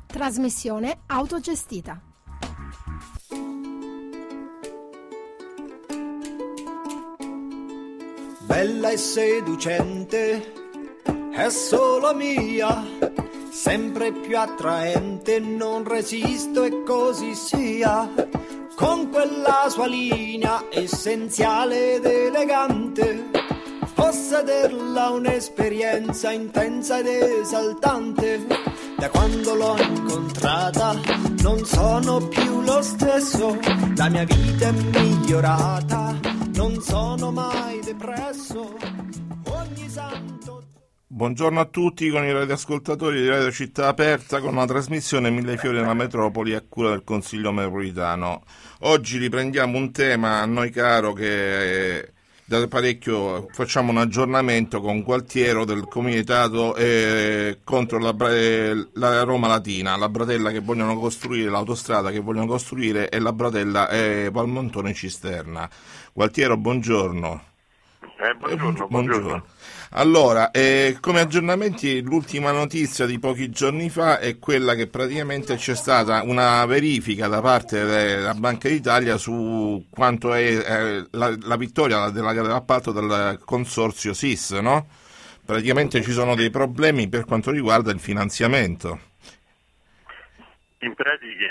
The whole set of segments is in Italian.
Trasmissione autogestita. Bella e seducente, è solo mia, sempre più attraente, non resisto e così sia. Con quella sua linea essenziale ed elegante, possederla un'esperienza intensa ed esaltante. Da quando l'ho incontrata non sono più lo stesso, la mia vita è migliorata, non sono mai depresso, ogni santo... Buongiorno a tutti con i radioascoltatori di Radio Città Aperta con una trasmissione Mille Fiori nella Metropoli a cura del Consiglio Metropolitano. Oggi riprendiamo un tema a noi caro che da parecchio facciamo un aggiornamento con Gualtiero del Comitato contro la Roma Latina, la bratella che vogliono costruire, l'autostrada che vogliono costruire e la bratella Valmontone Cisterna. Gualtiero, buongiorno. Buongiorno. Allora, come aggiornamenti, l'ultima notizia di pochi giorni fa è quella che praticamente c'è stata una verifica da parte della Banca d'Italia su quanto è la vittoria della gara d'appalto del consorzio SIS, no? Praticamente ci sono dei problemi per quanto riguarda il finanziamento. In pratica,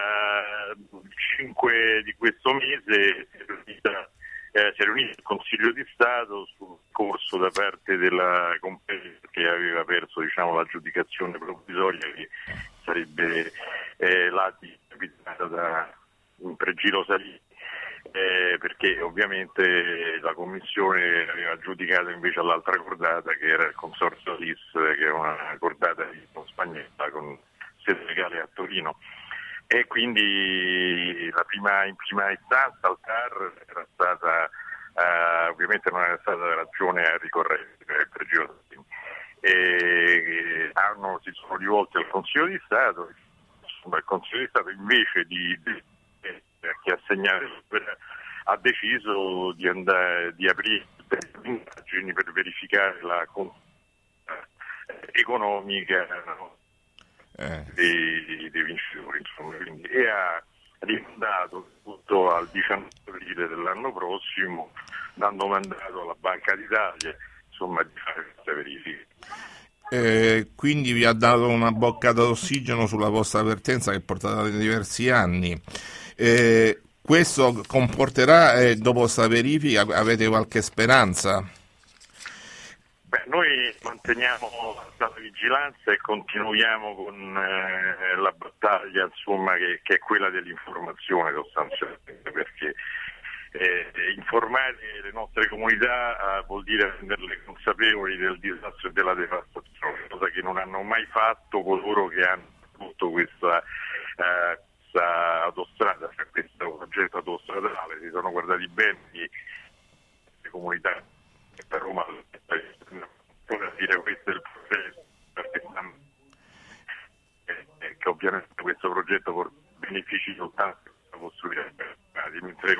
il 5 di questo mese si è riunito il Consiglio di Stato sul corso da parte della compagnia che aveva perso l'aggiudicazione provvisoria che sarebbe capitata da Impregilo Salini, perché ovviamente la Commissione aveva aggiudicato invece all'altra cordata che era il Consorzio SIS, che è una cordata spagnola con sede legale a Torino. E quindi in prima istanza al TAR era stata ovviamente non era stata ragione a ricorrere per Pregilo Salini. Si sono rivolti al Consiglio di Stato, il Consiglio di Stato invece che ha deciso di aprire indagini per verificare la economica dei vincitori, quindi, e ha rimandato tutto al 19 aprile dell'anno prossimo, dando mandato alla Banca d'Italia di fare queste verifiche. Quindi vi ha dato una boccata d'ossigeno sulla vostra avvertenza che portate da diversi anni. Questo comporterà, dopo questa verifica, avete qualche speranza? Noi manteniamo la vigilanza e continuiamo con la battaglia che è quella dell'informazione sostanzialmente, perché informare le nostre comunità vuol dire renderle consapevoli del disastro e della devastazione, cosa che non hanno mai fatto coloro che hanno avuto questa autostrada, cioè questo progetto autostradale. Si sono guardati bene le comunità che per Roma dire questo è il processo, che ovviamente questo progetto porta benefici soltanto da costruire mentre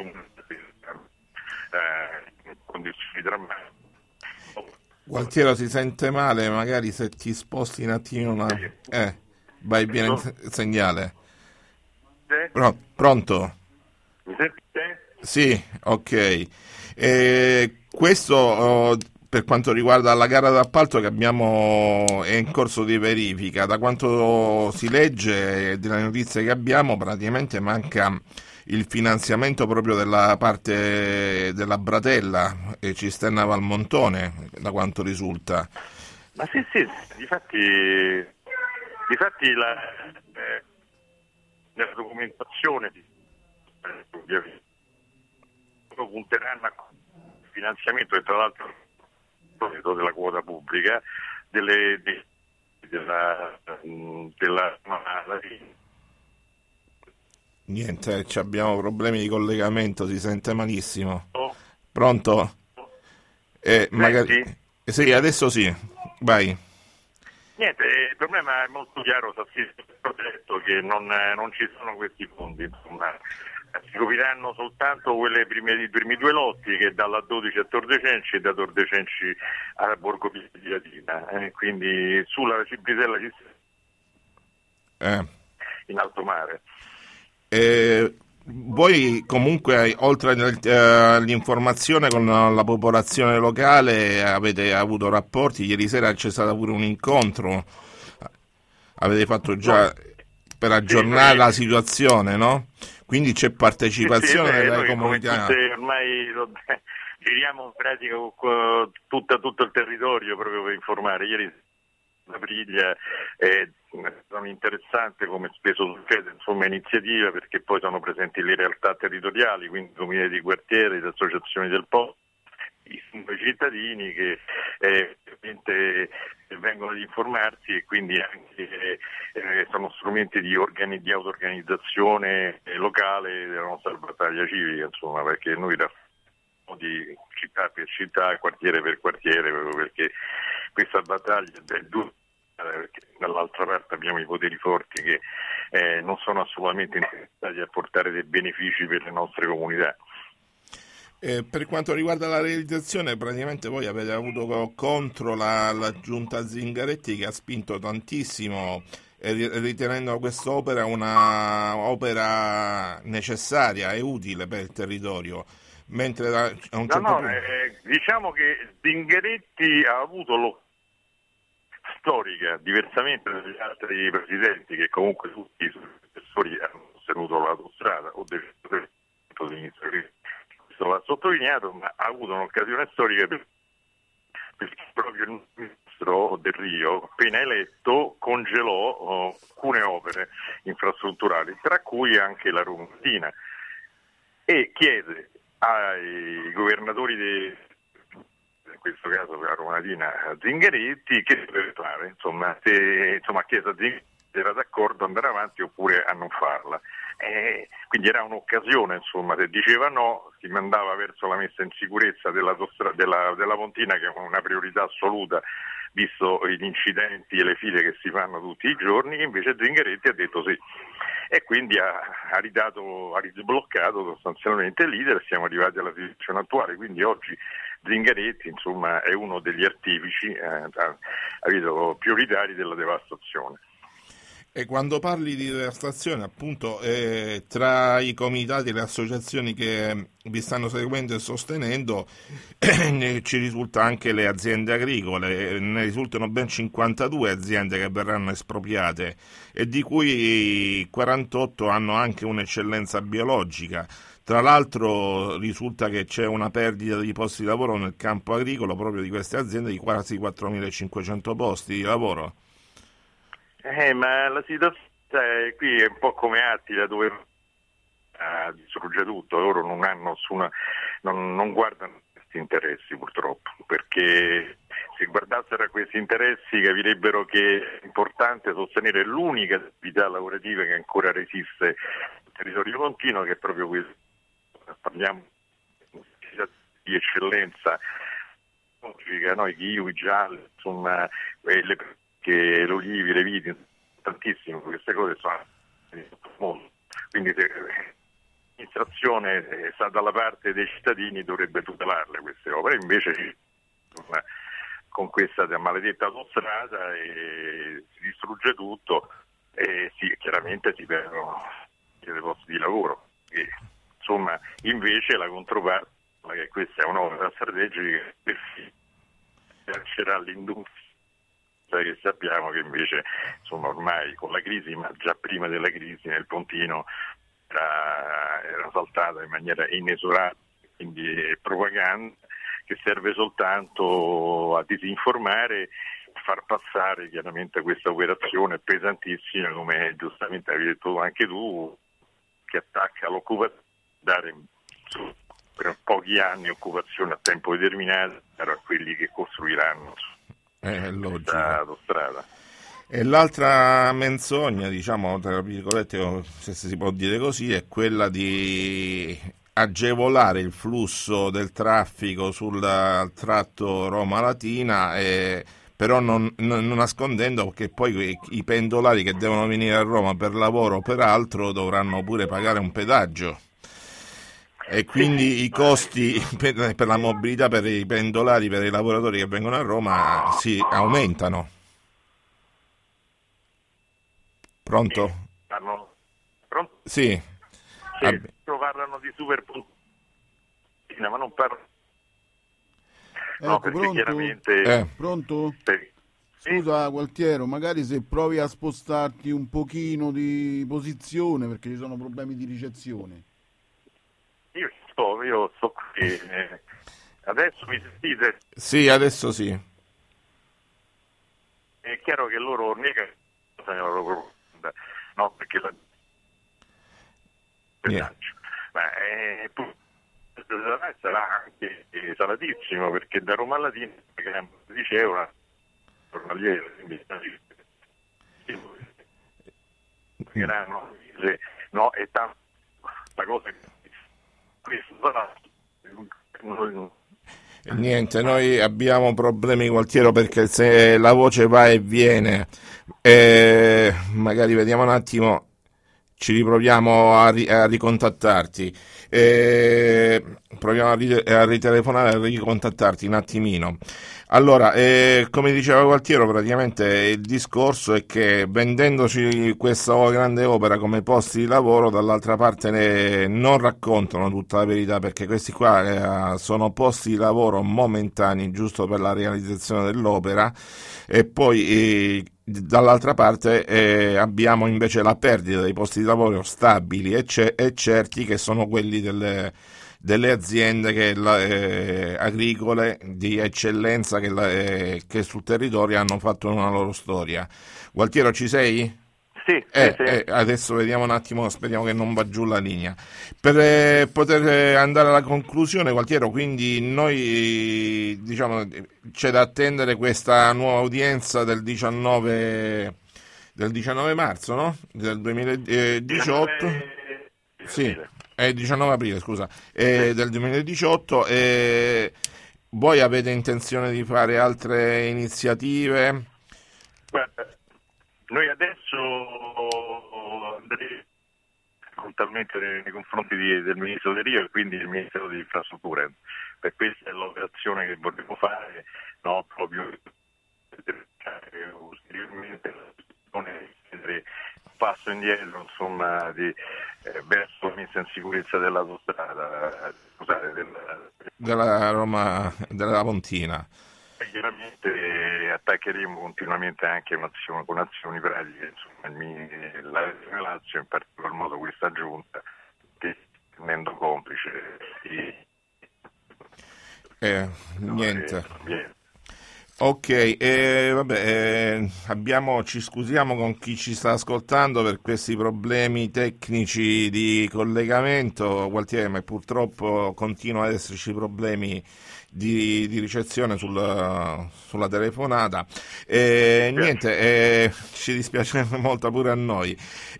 in condizioni drammatiche. Gualtiero, si sente male, magari se ti sposti un attimino vai bene il segnale. Pronto? Mi sentite? Sì, ok. Questo per quanto riguarda la gara d'appalto che è in corso di verifica. Da quanto si legge delle notizie che abbiamo, praticamente manca il finanziamento proprio della parte della bratella e Cisterna Valmontone, da quanto risulta. Ma sì, difatti nella documentazione punteranno a finanziamento e tra l'altro della quota pubblica della Niente, abbiamo problemi di collegamento, si sente malissimo. Pronto? Magari... Sì, adesso sì, vai. Niente, il problema è molto chiaro, si è detto che non ci sono questi fondi, si copriranno soltanto i primi due lotti, che dalla 12 a Tor Cenci e da Tor Cenci a Borgo Pietratina, quindi sulla Cibrisella in alto mare. Voi comunque, oltre all'informazione con la popolazione locale, avete avuto rapporti? Ieri sera c'è stato pure un incontro, avete fatto già per aggiornare la situazione, no? Quindi c'è partecipazione della comunità. Ormai giriamo in pratica tutto il territorio proprio per informare. Ieri la briglia sono interessante, come spesso succede, insomma, iniziativa, perché poi sono presenti le realtà territoriali, quindi comitati di quartiere, le associazioni del posto, i cittadini che ovviamente vengono ad informarsi, e quindi anche sono strumenti di auto-organizzazione locale della nostra battaglia civica, insomma, perché noi di città per città, quartiere per quartiere, proprio perché questa battaglia è dura, perché dall'altra parte abbiamo i poteri forti che non sono assolutamente interessati a portare dei benefici per le nostre comunità. Per quanto riguarda la realizzazione, praticamente voi avete avuto contro la giunta Zingaretti, che ha spinto tantissimo, ritenendo quest'opera una opera necessaria e utile per il territorio. Mentre a un certo punto... diciamo che Zingaretti ha avuto storica, diversamente dagli altri presidenti, che comunque tutti i successori hanno sostenuto l'autostrada o del ministro, questo va sottolineato, ma ha avuto un'occasione storica perché proprio il ministro Del Rio, appena eletto, congelò alcune opere infrastrutturali, tra cui anche la Roma-Latina, e chiese ai governatori in questo caso per la Roma-Latina Zingaretti che deve fare, insomma, chiese a Zingaretti se era d'accordo ad andare avanti oppure a non farla. Quindi era un'occasione, insomma, se diceva no si mandava verso la messa in sicurezza della Pontina, che è una priorità assoluta visto gli incidenti e le file che si fanno tutti i giorni. Invece Zingaretti ha detto sì, e quindi ha risbloccato sostanzialmente il leader, e siamo arrivati alla situazione attuale. Quindi oggi Zingaretti, insomma, è uno degli artefici prioritari della devastazione. E quando parli di devastazione, appunto, tra i comitati e le associazioni che vi stanno seguendo e sostenendo, ci risulta anche le aziende agricole. Ne risultano ben 52 aziende che verranno espropriate, e di cui 48 hanno anche un'eccellenza biologica. Tra l'altro risulta che c'è una perdita di posti di lavoro nel campo agricolo proprio di queste aziende, di quasi 4.500 posti di lavoro. Ma la situazione qui è un po' come Attila, dove distrugge tutto. Loro non hanno non guardano questi interessi, purtroppo, perché se guardassero a questi interessi capirebbero che è importante sostenere l'unica attività lavorativa che ancora resiste nel territorio pontino, che è proprio questo. Parliamo di eccellenza, i kiwi gialli, insomma, che le olivi, le viti, tantissimo, queste cose sono mondo. Quindi se l'amministrazione sta dalla parte dei cittadini dovrebbe tutelarle queste opere, invece con questa maledetta autostrada si distrugge tutto, e chiaramente si perdono dei posti di lavoro. Insomma, invece la controparte, che questa è un'opera strategica che piacerà all'industria, che sappiamo che invece, insomma, ormai con la crisi, ma già prima della crisi, nel Pontino era saltata in maniera inesorabile. Quindi è propaganda che serve soltanto a disinformare, far passare chiaramente questa operazione pesantissima, come giustamente hai detto anche tu, che attacca l'occupazione, dare per pochi anni occupazione a tempo determinato a quelli che costruiranno questa autostrada. E l'altra menzogna, diciamo, tra virgolette, se si può dire così, è quella di agevolare il flusso del traffico sul tratto Roma-Latina, però non nascondendo che poi i pendolari che devono venire a Roma per lavoro o per altro dovranno pure pagare un pedaggio. E quindi i costi per la mobilità per i pendolari, per i lavoratori che vengono a Roma, si aumentano. Pronto? Pronto? Sì. Parlano di super ma non parlo. Ecco, perché pronto? chiaramente... Pronto? Sì. Scusa Gualtiero, magari se provi a spostarti un pochino di posizione perché ci sono problemi di ricezione. Io sto qui. Adesso mi sentite? Sì, adesso sì. È chiaro che loro negano la loro profonda, no? Perché la... Yeah. Ma sarà anche salatissimo, perché da Roma Latina diceva giornaliere, quindi no, è tanto la cosa che questo sarà niente, noi abbiamo problemi, Gualtiero, perché se la voce va e viene, magari vediamo un attimo, ci riproviamo a ricontattarti, proviamo a ritelefonare, a ricontattarti un attimino. Allora, come diceva Gualtiero, praticamente il discorso è che vendendoci questa grande opera come posti di lavoro, dall'altra parte non raccontano tutta la verità, perché questi qua sono posti di lavoro momentanei giusto per la realizzazione dell'opera, e poi dall'altra parte abbiamo invece la perdita dei posti di lavoro stabili e certi, che sono quelli delle aziende agricole di eccellenza che sul territorio hanno fatto una loro storia. Gualtiero, ci sei? Sì, sì. Adesso vediamo un attimo, speriamo che non va giù la linea. Per poter andare alla conclusione, Gualtiero, quindi noi c'è da attendere questa nuova udienza del 19 marzo, no? Del 2018. Sì. 19 aprile, scusa, del 2018. Voi avete intenzione di fare altre iniziative? Guarda, noi adesso andremo puntualmente nei confronti del Ministro Del Rio e quindi del Ministero delle Infrastrutture. Per questa è l'operazione che vorremmo fare, no? Proprio ulteriormente un passo indietro, insomma, verso la messa in sicurezza dell'autostrada, della Roma, della Pontina. Chiaramente attaccheremo continuamente anche con azioni pratiche, insomma, la Lazio, in particolar modo questa giunta, che tenendo complice niente. Ok, ci scusiamo con chi ci sta ascoltando per questi problemi tecnici di collegamento, Gualtieri, ma purtroppo continuano ad esserci problemi di ricezione sulla telefonata. Niente, ci dispiace molto pure a noi.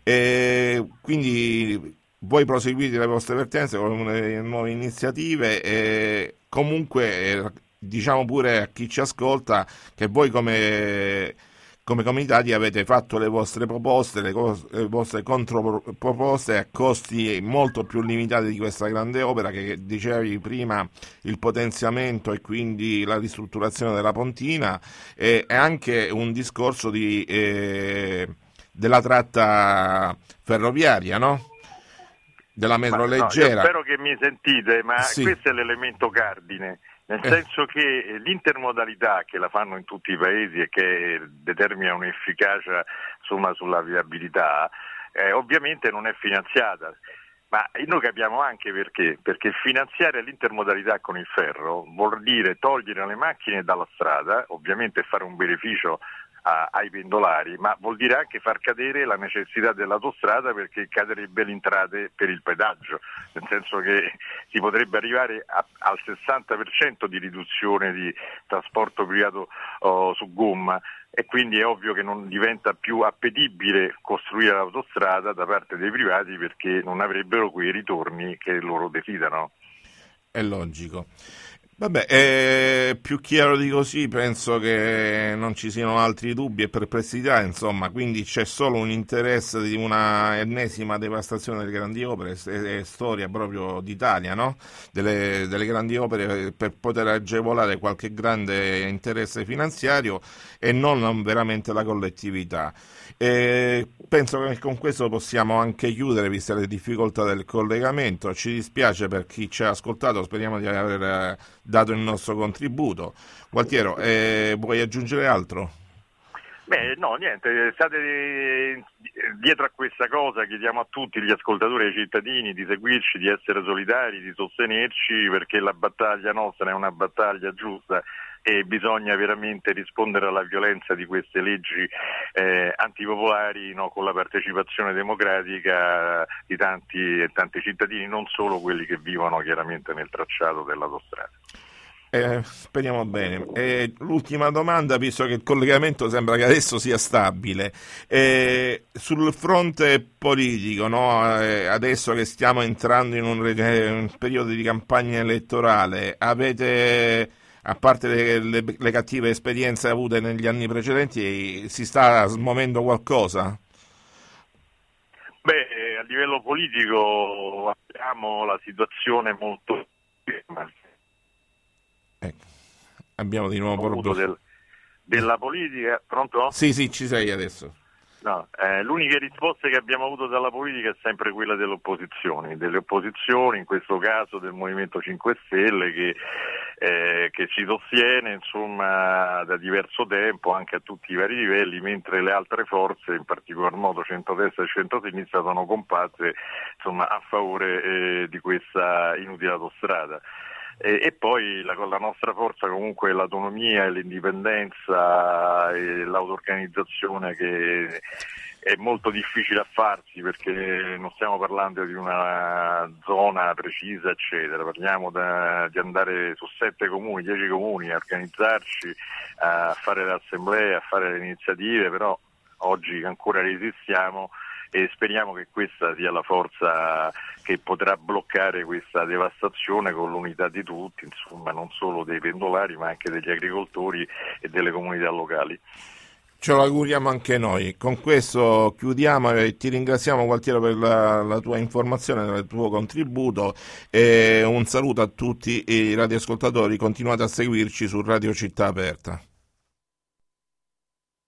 Quindi voi proseguite le vostre vertenze con nuove iniziative, comunque diciamo pure a chi ci ascolta che voi come comitati avete fatto le vostre proposte, le vostre controproposte a costi molto più limitati di questa grande opera, che dicevi prima, il potenziamento e quindi la ristrutturazione della Pontina, e anche un discorso della tratta ferroviaria, no? Della metro leggera. Io spero che mi sentite, ma sì. Questo è l'elemento cardine. Nel senso che l'intermodalità, che la fanno in tutti i paesi e che determina un'efficacia sulla viabilità, ovviamente non è finanziata. Ma noi capiamo anche perché finanziare l'intermodalità con il ferro vuol dire togliere le macchine dalla strada, ovviamente fare un beneficio ai pendolari, ma vuol dire anche far cadere la necessità dell'autostrada, perché caderebbe le entrate per il pedaggio, nel senso che si potrebbe arrivare al 60% di riduzione di trasporto privato su gomma, e quindi è ovvio che non diventa più appetibile costruire l'autostrada da parte dei privati, perché non avrebbero quei ritorni che loro desiderano. È logico. Vabbè, più chiaro di così penso che non ci siano altri dubbi e perplessità, insomma, quindi c'è solo un interesse di una ennesima devastazione delle grandi opere, è storia proprio d'Italia, no? Delle grandi opere per poter agevolare qualche grande interesse finanziario e non veramente la collettività. Penso che con questo possiamo anche chiudere, viste le difficoltà del collegamento. Ci dispiace per chi ci ha ascoltato, speriamo di aver dato il nostro contributo. Gualtiero, vuoi aggiungere altro? Beh, no, niente, state dietro a questa cosa, chiediamo a tutti gli ascoltatori e ai cittadini di seguirci, di essere solidari, di sostenerci, perché la battaglia nostra è una battaglia giusta e bisogna veramente rispondere alla violenza di queste leggi antipopolari, no, con la partecipazione democratica di tanti e tanti cittadini, non solo quelli che vivono chiaramente nel tracciato dell'autostrada. Speriamo bene. L'ultima domanda, visto che il collegamento sembra che adesso sia stabile, sul fronte politico, no? Adesso che stiamo entrando in un periodo di campagna elettorale, avete, a parte le cattive esperienze avute negli anni precedenti, si sta smuovendo qualcosa? Beh, a livello politico abbiamo la situazione molto abbiamo di nuovo problemi della politica. Pronto? Sì, ci sei adesso. No, l'unica risposta che abbiamo avuto dalla politica è sempre quella delle opposizioni, in questo caso del Movimento 5 Stelle che ci sostiene insomma da diverso tempo anche a tutti i vari livelli, mentre le altre forze, in particolar modo centrodestra e centrosinistra, sono compatte insomma a favore di questa inutile autostrada. E poi la nostra forza comunque è l'autonomia e l'indipendenza e l'auto-organizzazione, che è molto difficile a farsi, perché non stiamo parlando di una zona precisa eccetera, parliamo di andare su 7 comuni, 10 comuni, a organizzarci, a fare le assemblee, a fare le iniziative, però oggi ancora resistiamo e speriamo che questa sia la forza che potrà bloccare questa devastazione con l'unità di tutti, insomma, non solo dei pendolari ma anche degli agricoltori e delle comunità locali. Ce lo auguriamo anche noi. Con questo chiudiamo e ti ringraziamo, Gualtiero, per la tua informazione, per il tuo contributo, e un saluto a tutti i radioascoltatori. Continuate a seguirci su Radio Città Aperta.